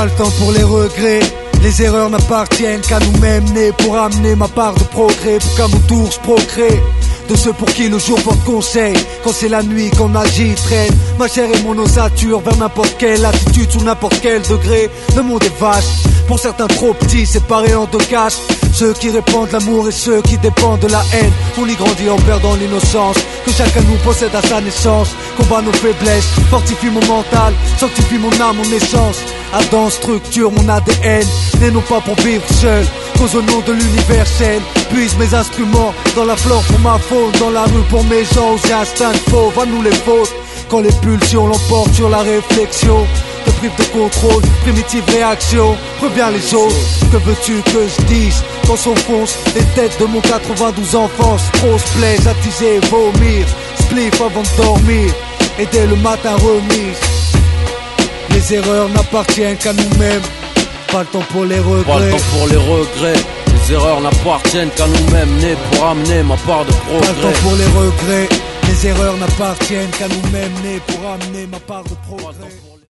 Pas le temps pour les regrets. Les erreurs n'appartiennent qu'à nous-mêmes, nés pour amener ma part de progrès, pour qu'à mon tour je procrée de ceux pour qui le jour porte conseil. Quand c'est la nuit qu'on agit, traîne ma chair et mon ossature vers n'importe quelle attitude, sous n'importe quel degré. Le monde est vaste, pour certains trop petits, séparés en deux castes. Ceux qui répandent l'amour et ceux qui dépendent de la haine. On y grandit en perdant l'innocence que chacun nous possède à sa naissance. Combat nos faiblesses, fortifie mon mental, sanctifie mon âme, mon essence. Adam structure mon ADN, né non pas pour vivre seul, cause au nom de l'universel. Puise mes instruments dans la flore pour ma faune, dans la rue pour mes gens, j'ai instinct de fauve, à nous les fautes. Quand les pulsions l'emportent sur la réflexion, te prive de contrôle, primitive réaction, préviens les autres. Que veux-tu que je dise quand s'enfoncent les têtes de mon 92 enfance? Trop se plaise, attiser, vomir, spliff avant de dormir, et dès le matin remise. Les erreurs n'appartiennent qu'à nous-mêmes. Pas le temps pour les regrets. Pas le temps pour les regrets. Les erreurs n'appartiennent qu'à nous-mêmes, nés pour amener ma part de progrès. Pas le temps pour les regrets. Les erreurs n'appartiennent qu'à nous-mêmes, nés pour amener ma part de progrès.